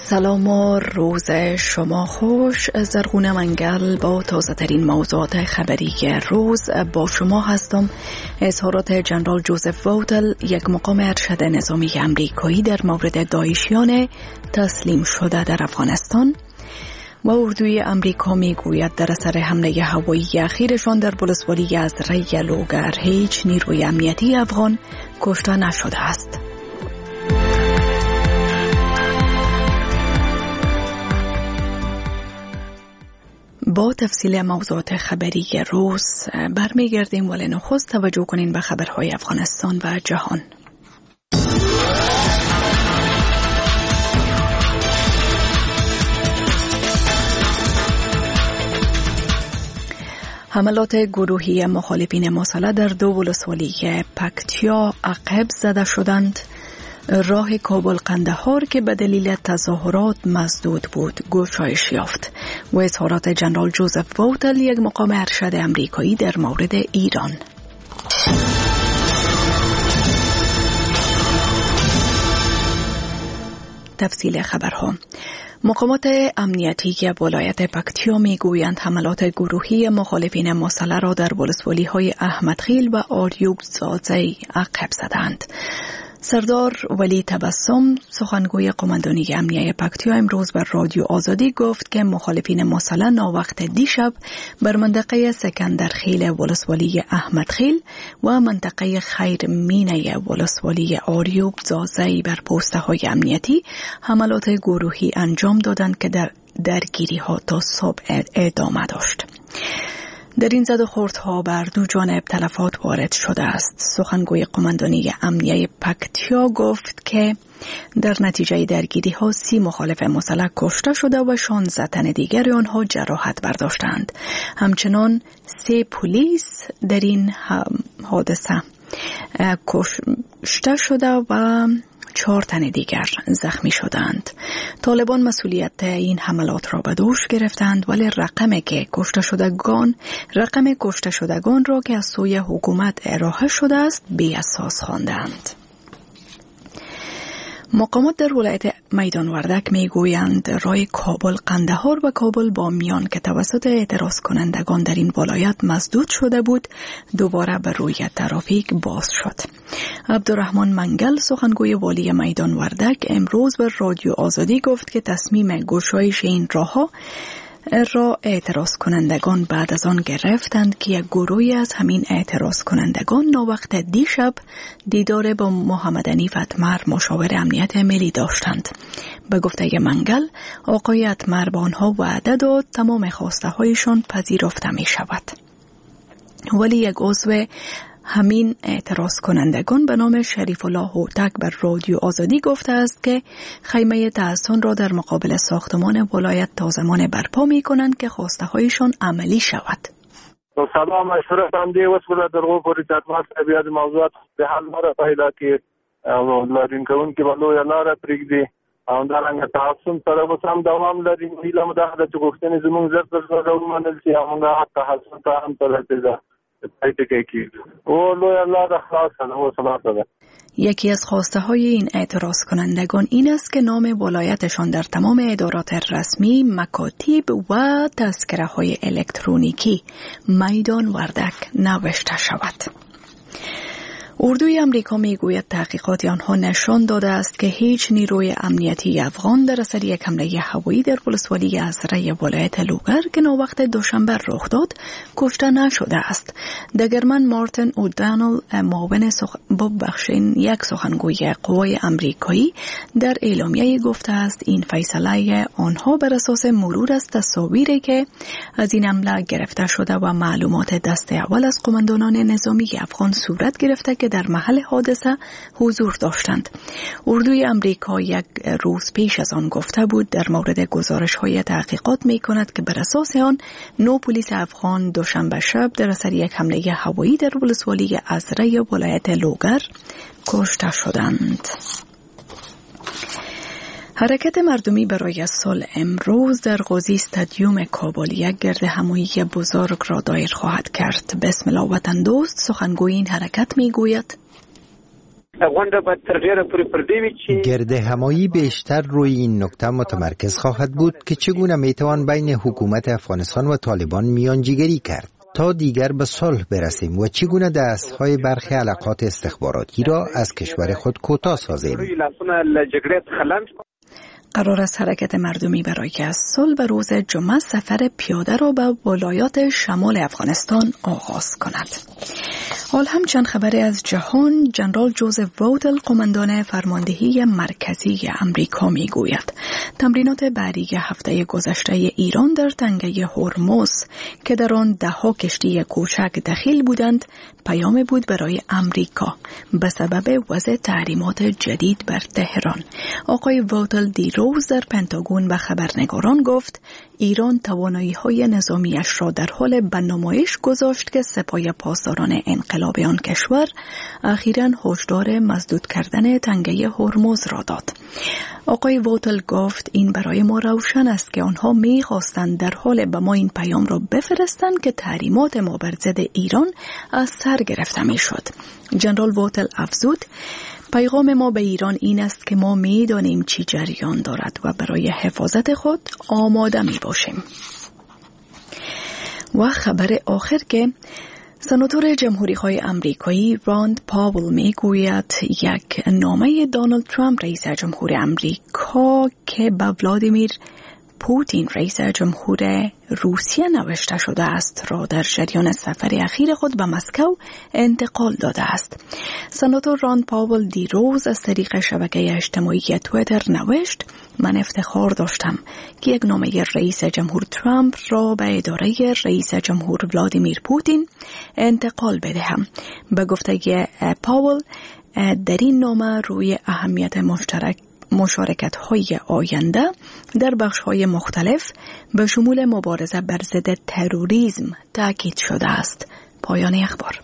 سلام و روز شما خوش. زرغونه منگل با تازه ترین موضوعات خبری روز با شما هستم. اظهارات جنرال جوزف وودل، یک مقام ارشد نظامی امریکایی، در مورد داعشیان تسلیم شده در افغانستان و اردوی امریکا میگوید در اثر حمله هوایی اخیرشان در ولسوالی ازره لوگر هیچ نیروی امنیتی افغان کشته نشده است. با تفصیل موضوعات خبری روز برمیگردیم، ولی نخست توجه کنین به خبرهای افغانستان و جهان. حملات گروهی مخالفین مسلح در دو ولسوالی پکتیا عقب زده شدند. راه کابل قندهار که به دلیل تظاهرات مسدود بود گشایش یافت. و اظهارات جنرال جوزف وودل، یک مقام ارشد امریکایی، در مورد ایران. تفصیل خبرها. مقامات امنیتی ولایت پکتیا میگویند حملات گروهی مخالفین مسلح را در ولسوالی‌های احمدخیل و آریوب زازی عقب زدند. سردار ولی تبسم، سخنگوی قماندانی امنیه پکتیا، امروز بر رادیو آزادی گفت که مخالفین مسلح ناوقت دیشب بر منطقه سکندرخیل ولسوالی احمدخیل و منطقه خیر مینه ولسوالی آریوب زازی بر پوسته های امنیتی حملات گروهی انجام دادند که درگیری ها تا صبح ادامه داشت. در این زد و خوردها بر دو جانب تلفات وارد شده است. سخنگوی قماندانی امنیه پکتیا گفت که در نتیجه درگیری ها 30 مخالف مسلح کشته شده و 16 تن دیگر آنها جراحت برداشتند. همچنان 3 پلیس در این حادثه کشته شده و 4 تن دیگر زخمی شدند. طالبان مسئولیت این حملات را به دوش گرفتند، ولی رقم کشته شدگان را که از سوی حکومت ارائه شده است بی اساس خواندند. مقامات در ولایت میدان وردک میگویند راه کابل قندهار و کابل بامیان که توسط اعتراض کنندگان در این ولایت مسدود شده بود دوباره به روی ترافیک باز شد. عبدالرحمن منگل، سخنگوی والی میدان وردک، امروز به رادیو آزادی گفت که تصمیم گشایش این راهها را اعتراض کنندگان بعد از آن گرفتند که یک گروهی از همین اعتراض کنندگان ناوقت دیشب دیدار با محمد حنیف اتمر، مشاور امنیت ملی، داشتند. به گفته منگل، آقای اتمر به آنها وعده داد تمام خواسته هایشان پذیرفته می شود. ولی یک عضو همین اعتراض کنندگان به نام شریف الله هوتک بر رادیو آزادی گفته است که خیمه تحصن را در مقابل ساختمان ولایت تا زمان برپا می کنند که خواسته هایشان عملی شود. سلام مشورت هم دی وسوله در غو پوری تطماس بیاد موضوعات به حل مره پیدا که لارین کون که بلو یا لاره پریگدی همدارنگه تحصن سره بس هم دوام لارین هیله مداخله چه گفتنی زمون زرد رو منل سی همونگه حق تحصن تا هم تلتیده. یکی از خواسته های این اعتراض کنندگان این است که نام ولایتشان در تمام ادارات رسمی، مکاتب و تذکره های الکترونیکی میدان وردک نوشته شود. اردوی امریکا میگوید تحقیقات آنها نشان داده است که هیچ نیروی امنیتی افغان در اثر یک حمله هوایی در ولسوالی ازره ولایت لوگر که ناوقت دوشنبه رخ داد کشته نشده است. دگرمن مارتین اودانل، معاون یک سخنگوی قوای امریکایی، در اعلامیه گفته است این فیصله آنها بر اساس مرور است تصاویری که از این حمله گرفته شده و معلومات دست اول از قماندانان نظامی افغان صورت گرفته که در محل حادثه حضور داشتند. اردوی امریکا یک روز پیش از آن گفته بود در مورد گزارش‌های تحقیقات می‌کند که بر اساس آن 9 پلیس افغان دوشنبه شب در اثر یک حمله هوایی در ولسوالی ازره ولایت لوگر کشته شدند. حرکت مردمی برای صلح امروز در قوزی استادیوم کابل یک گرد همایی بزرگ را دایر خواهد کرد. بسم الله وطن دوست، سخنگوی این حرکت میگوید غونډه به تر ډیره پورې پر دې وي چې گرد همایی بیشتر روی این نکته متمرکز خواهد بود که چگونه میتوان بین حکومت افغانستان و طالبان میانجیگری کرد تا دیگر به صلح برسیم و چگونه دستهای برخی علاقات استخباراتی را از کشور خود کوتاه سازیم. قرار است حرکت مردمی برای صلح به روز جمعه سفر پیاده را به ولایات شمال افغانستان آغاز کند. حال هم چند خبری از جهان. جنرال جوزف وودل قماندان فرماندهی مرکزی امریکا میگوید تمرینات بعدی هفته گذشته ایران در تنگه هرمز که در آن 10 کشتی کوچک دخیل بودند پیام بود برای امریکا به سبب وضع تحریمات جدید بر تهران. آقای وودل دیروز در پنتاگون به خبرنگاران گفت ایران توانایی‌های نظامیش را در حال به نمایش گذاشت که سپاه پاسداران انقلاب آن کشور اخیراً هشدار مسدود کردن تنگه هرمز را داد. آقای وودل گفت این برای ما روشن است که آنها می‌خواستند در حال به ما این پیام را بفرستند که تحریمات ما بر ضد ایران از سر گرفته می‌شد. جنرال وودل افزود پیغام ما به ایران این است که ما می‌دانیم چی جریان دارد و برای حفاظت خود آماده می‌باشیم. و خبر آخر که سناتور جمهوری‌خواه آمریکایی راند پاول میگوید یک نامه دونالد ترامپ رئیس جمهور آمریکا که به ولادیمیر پوتین رئیس جمهور روسیه نوشته شده است را در جریان سفر اخیر خود به مسکو انتقال داده است. سناتور راند پاول دیروز از طریق شبکه اجتماعی توییتر نوشت من افتخار داشتم که یک نامه رئیس جمهور ترامپ را به اداره رئیس جمهور ولادیمیر پوتین انتقال بدهم. به گفته پاول در این نامه روی اهمیت مشارکت‌های آینده در بخش‌های مختلف به شمول مبارزه بر ضد تروریسم تاکید شده است. پایان اخبار.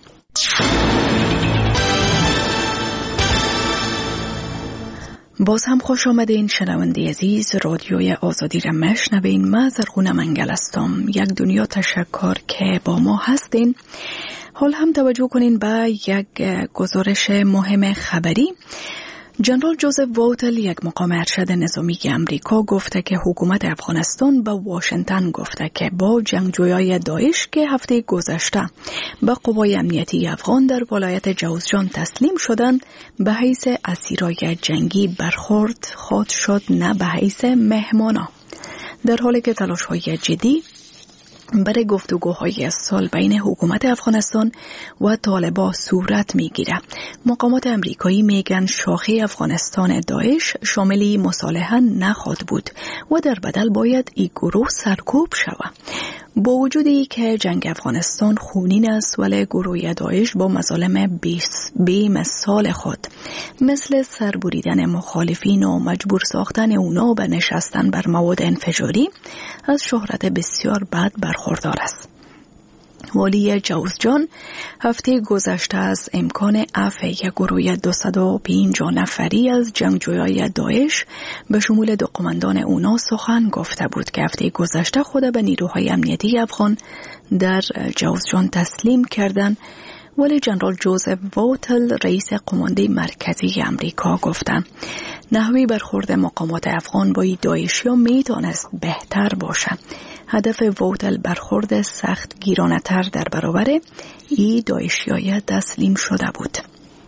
باز هم خوش آمدین شنونده عزیز، رادیوی آزادی را میشنوین. من زرغونه منگل هستم. یک دنیا تشکر که با ما هستین. حال هم توجه کنین به یک گزارش مهم خبری. جنرال جوزف وودل یک مقام ارشد نظامی امریکا گفته که حکومت افغانستان به واشنگتن گفته که با جنگجویای داعش که هفته گذشته به قوای امنیتی افغان در ولایت جوزجان تسلیم شدند به حیث اسیرای جنگی برخورد خواهد شد، نه به حیث مهمانا، در حالی که تلاش‌های جدی برای گفتگوهای صلح بین حکومت افغانستان و طالبان صورت میگیره. مقامات امریکایی میگن شاخه افغانستان داعش شامل مصالحه نخواهد بود و در بدل باید این گروه سرکوب شود. با وجودی که جنگ افغانستان خونین است، ولی گروه داعش با مظالم بی مثال خود مثل سربریدن مخالفین و مجبور ساختن اونا به نشستن بر مواد انفجاری از شهرت بسیار بد برخوردار است. والی جوزجان هفته گذشته از امکان عفو یک گروه 250 نفری از جنگجویای داعش به شمول 2 قماندان اونا سخن گفته بود که هفته گذشته خود به نیروهای امنیتی افغان در جوزجان تسلیم کردند. ولی جنرال جوزف وودل رئیس قمانده مرکزی امریکا گفتند نحوی برخورد مقامات افغان با داعشیا میتونست بهتر باشه. هدف وودل برخورد سخت گیرانه تر در برابر ای داعشیای تسلیم شده بود.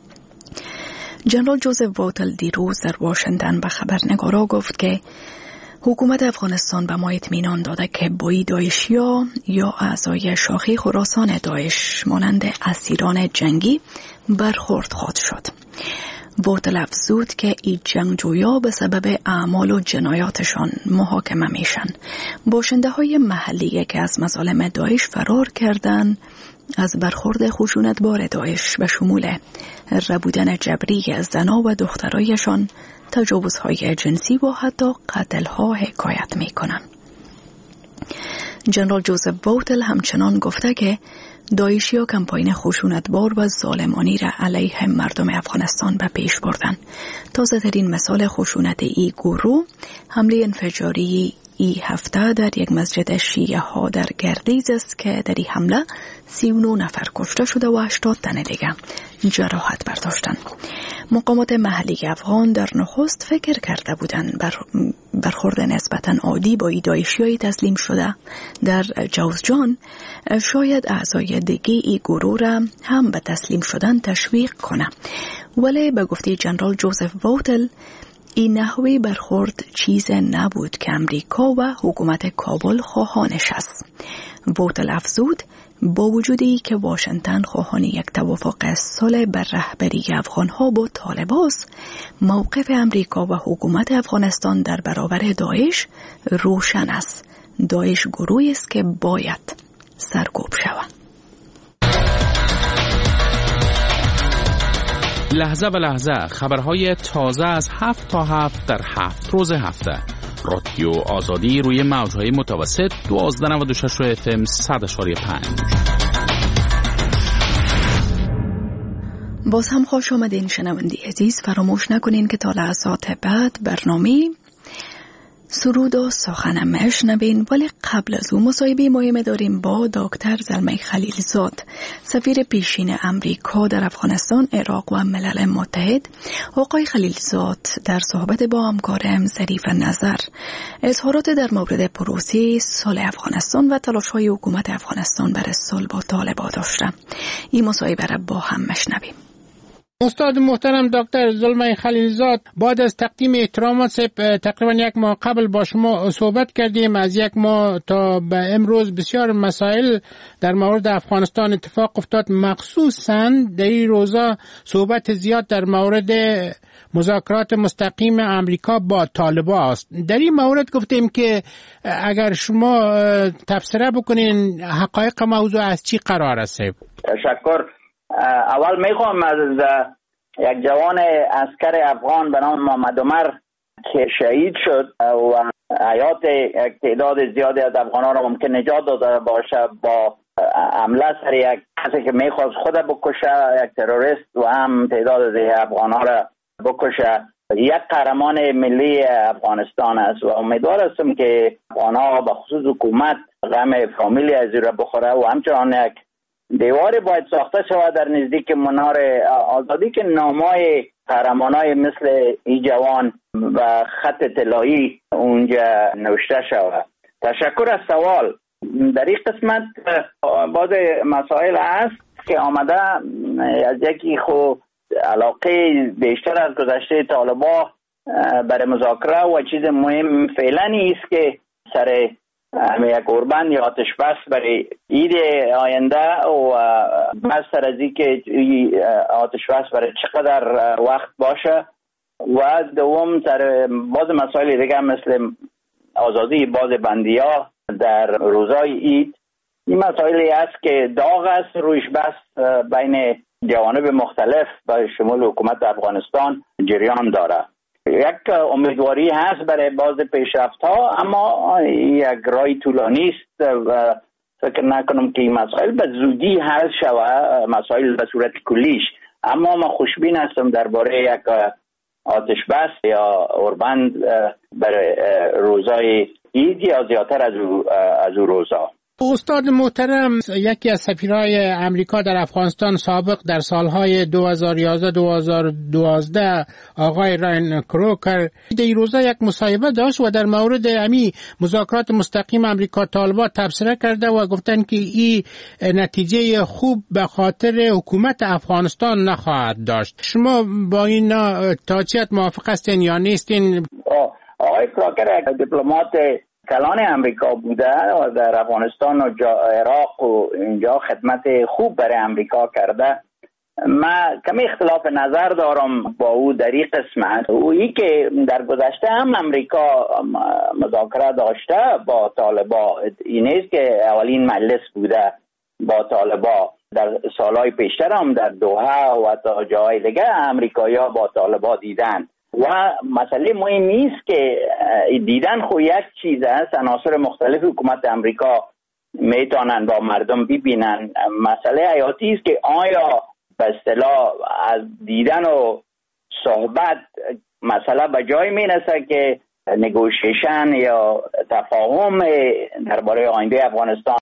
جنرال جوزف وودل دیروز در واشنگتن به خبرنگارا گفت که حکومت افغانستان به ما اطمینان داده که با داعشیا یا اعضای شاخه خراسان داعش مانند اسیران جنگی برخورد خواهد شد. وودل افزود که این جنگجویا به سبب اعمال و جنایاتشان محاکمه میشن. باشنده های محلی که از مظالم داعش فرار کردند از برخورد خشونتبار داعش به شمول ربودن جبری زنها و دخترایشان، تجاوزهای جنسی و حتی قتلها حکایت میکنن. جنرال جوزف وودل همچنان گفته که داعشیا کمپاین خشونتبار و ظالمانه را علیه مردم افغانستان به پیش بردن. تازه ترین مثال خشونت ای گروه حمله انفجاری ای هفته در یک مسجد شیعه ها در گردیز است که در این حمله 39 نفر کشته شده و 80 تن دیگه جراحت برداشتند. مقامات محلی افغان در نخست فکر کرده بودند برخورد نسبتاً عادی با داعشیای تسلیم شده در جوزجان شاید اعضای دیگه ای گروه را هم به تسلیم شدن تشویق کنه، ولی به گفته جنرال جوزف ووتل این نحوه برخورد چیز نبود که امریکا و حکومت کابل خواهانش است. ووتل افزود با وجودی که واشنگتن خواهان یک توافق صلح بر رهبری افغانها با طالباست، موقف امریکا و حکومت افغانستان در برابر داعش روشن است. داعش گروهی است که باید سرکوب شود. لحظه به لحظه خبرهای تازه از 7 تا 7 در 7 روز هفته. رادیو آزادی روی موجهای متوسط 1296 FM 100.5. باز هم خوش آمدین شنونده عزیز. فراموش نکنین که تا لحظات بعد برنامه سرود و سخنم میشنوین، ولی قبل از اون مصاحبه مهم داریم با دکتر زلمه خلیلزاد، سفیر پیشین امریکا در افغانستان، عراق و ملل متحد. آقای خلیلزاد در صحبت با همکارم ظریف نظر اظهارات در مورد پروسه صلح افغانستان و تلاش‌های حکومت افغانستان برای صلح با طالبان داشته. این مصاحبه را با هم میشنویم. استاد محترم دکتر زلمه خلیلزاد، بعد از تقدیم احترامات تقریبا یک ماه قبل با شما صحبت کردیم. از یک ماه تا به امروز بسیار مسائل در مورد افغانستان اتفاق افتاد، مخصوصاً در این روزا صحبت زیاد در مورد مذاکرات مستقیم امریکا با طالبان است. در این مورد گفتیم که اگر شما تفسیر بکنین حقایق موضوع از چی قرار است؟ تشکر. اول میخوام از یک جوان عسکر افغان به نام محمد عمر که شهید شد و حیات یک تعداد زیادی از افغانان را ممکن نجات داده باشه با حمله سر یک کسی که میخواست خود بکشه، یک تروریست، و هم تعداد از افغانان را بکشه، یک قهرمان ملی افغانستان است و امیدوار هستم که افغانها به خصوص حکومت غم فامیلی از این را بخوره و همچنان یک دیواری باید ساخته شود در نزدیک منار آزادی که نامای قهرمانای مثل این جوان و خط طلایی اونجا نوشته شود. تشکر از سوال. در این قسمت بعض مسائل هست که آمده از یکی خود علاقه بیشتر از گذشته طالبان برای مذاکره و چیز مهم فعلا است که سر یک قربان یا آتش بس برای عید آینده و بس سر از این که آتش بس برای چقدر وقت باشه و دوم سر بعض مسائل دیگه مثل آزادی بعض بندی‌ها در روزهای عید. این مسائلی است که داغ است رویش بس بین جوانب مختلف به شمول حکومت افغانستان جریان داره. یک امیدواری هست برای باز پیشرفت ها، اما یک راه طولانی است و فکر نکنم که این مسائل به زودی حل شود، مسائل به صورت کلیش. اما من خوشبین هستم درباره یک آتش بس یا اوربند برای روزای عید یا زیادتر از او روزا. استاد محترم، یکی از سفیرهای امریکا در افغانستان سابق در سالهای 2011-2012 آقای راین کروکر در این روزا یک مصاحبه داشت و در مورد امی مذاکرات مستقیم امریکا طالبان تبصره کرده و گفتن که این نتیجه خوب به خاطر حکومت افغانستان نخواهد داشت. شما با این تاچیت موافق هستین یا نیستین؟ آقای کروکر یک دیپلمات کلان امریکا بوده و در افغانستان و عراق و اینجا خدمت خوب برای امریکا کرده. من کمی اختلاف نظر دارم با او در این قسمت. اویی که در گذشته هم امریکا مذاکره داشته با طالبان، این نیست که اولین مجلس بوده با طالبان. در سالهای پیشتر هم در دوحه و تا جای دیگه امریکایی‌ها با طالبان دیدن و مسئله مهم نیست که دیدن خو یک چیز است. عناصر مختلف حکومت امریکا میتونن با مردم ببینن. مسئله حیاتی است که آیا به اصطلاح از دیدن و صحبت مسئله به جای میرسه که نگوشیشن یا تفاهم درباره آینده افغانستان